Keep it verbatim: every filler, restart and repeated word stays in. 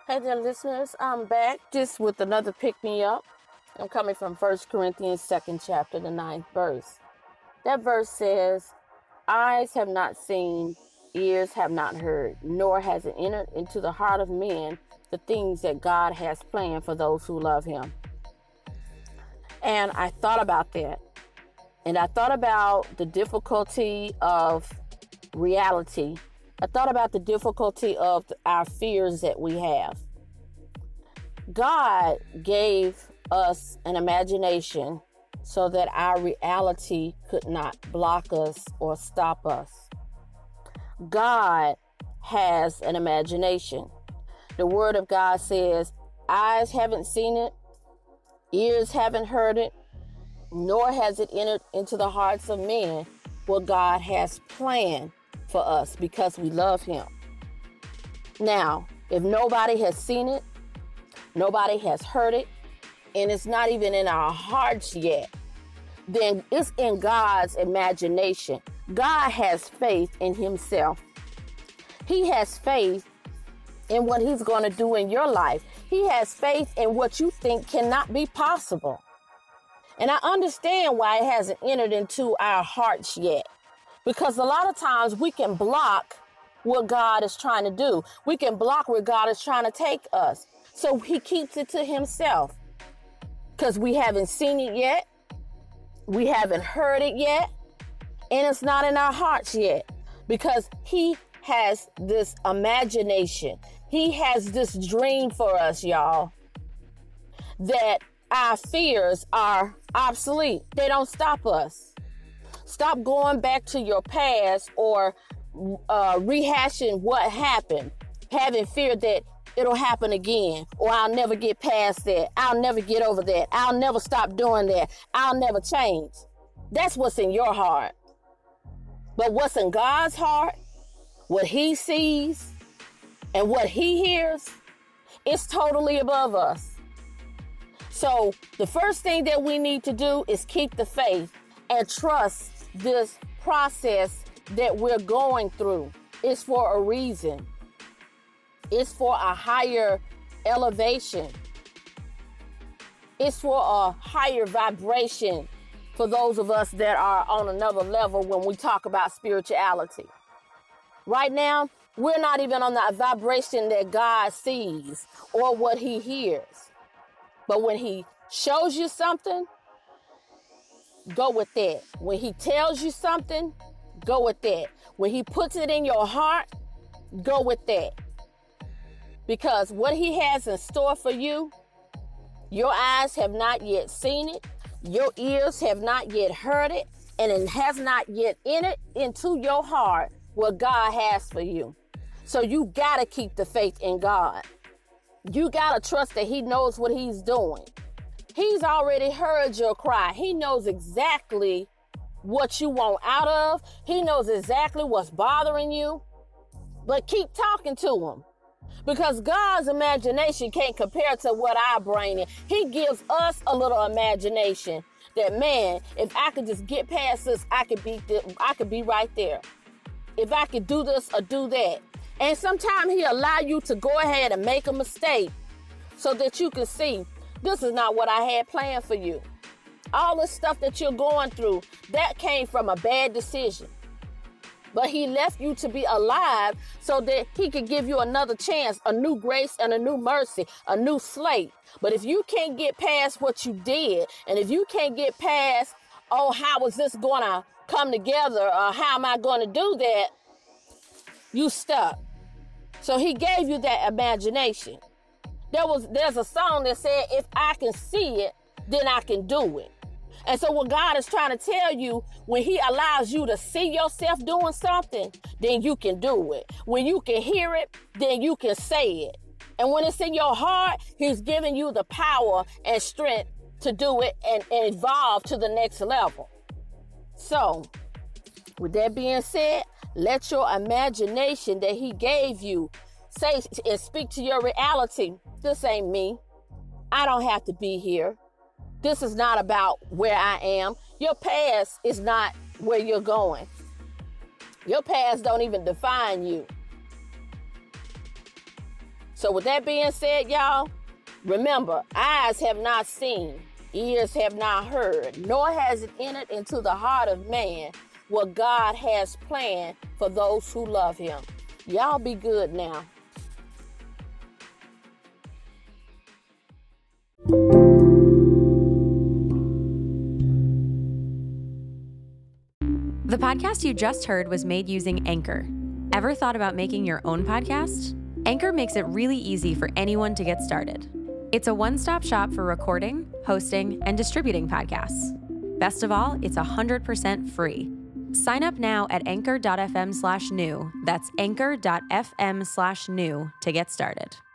Hey there, listeners. I'm back just with another pick me up. I'm coming from First Corinthians second chapter, the ninth verse. That verse says, eyes have not seen, ears have not heard, nor has it entered into the heart of men the things that God has planned for those who love him. And I thought about that. And I thought about the difficulty of reality. I thought about the difficulty of our fears that we have. God gave us an imagination so that our reality could not block us or stop us. God has an imagination. The word of God says, eyes haven't seen it, ears haven't heard it, nor has it entered into the hearts of men what God has planned for us because we love him. Now, if nobody has seen it, nobody has heard it, and it's not even in our hearts yet, then it's in God's imagination. God has faith in himself. He has faith in what he's going to do in your life. He has faith in what you think cannot be possible. And I understand why it hasn't entered into our hearts yet. Because a lot of times we can block what God is trying to do. We can block where God is trying to take us. So he keeps it to himself. Because we haven't seen it yet. We haven't heard it yet. And it's not in our hearts yet. Because he has this imagination. He has this dream for us, y'all. That our fears are obsolete. They don't stop us. Stop going back to your past or uh, rehashing what happened, having fear that it'll happen again, or I'll never get past that. I'll never get over that. I'll never stop doing that. I'll never change. That's what's in your heart. But what's in God's heart, what he sees and what he hears, is totally above us. So the first thing that we need to do is keep the faith and trust this process that we're going through. It's for a reason. It's for a higher elevation. It's for a higher vibration for those of us that are on another level when we talk about spirituality. Right now, we're not even on the vibration that God sees or what he hears. But when he shows you something, go with that. When he tells you something, go with that. When he puts it in your heart, go with that. Because what he has in store for you, your eyes have not yet seen it. Your ears have not yet heard it. And it has not yet entered into your heart what God has for you. So you got to keep the faith in God. You got to trust that he knows what he's doing. He's already heard your cry. He knows exactly what you want out of. He knows exactly what's bothering you. But keep talking to him. Because God's imagination can't compare to what our brain is. He gives us a little imagination that, man, if I could just get past this, I could be, th- I could be right there. If I could do this or do that. And sometimes he allow you to go ahead and make a mistake so that you can see, this is not what I had planned for you. All the stuff that you're going through, that came from a bad decision. But he left you to be alive so that he could give you another chance, a new grace and a new mercy, a new slate. But if you can't get past what you did, and if you can't get past, oh, how is this going to come together, or how am I going to do that, you stuck. So he gave you that imagination. There was, there's a song that said, if I can see it, then I can do it. And so what God is trying to tell you, when he allows you to see yourself doing something, then you can do it. When you can hear it, then you can say it. And when it's in your heart, he's giving you the power and strength to do it and, and evolve to the next level. So, with that being said, let your imagination that he gave you say and speak to your reality. This ain't me. I don't have to be here. This is not about where I am. Your past is not where you're going. Your past don't even define you. So with that being said, y'all, remember, eyes have not seen, ears have not heard, nor has it entered into the heart of man what God has planned for those who love him. Y'all be good now. The podcast you just heard was made using Anchor. Ever thought about making your own podcast? Anchor makes it really easy for anyone to get started. It's a one-stop shop for recording, hosting, and distributing podcasts. Best of all, it's one hundred percent free. Sign up now at anchor.fm slash new. That's anchor.fm slash new to get started.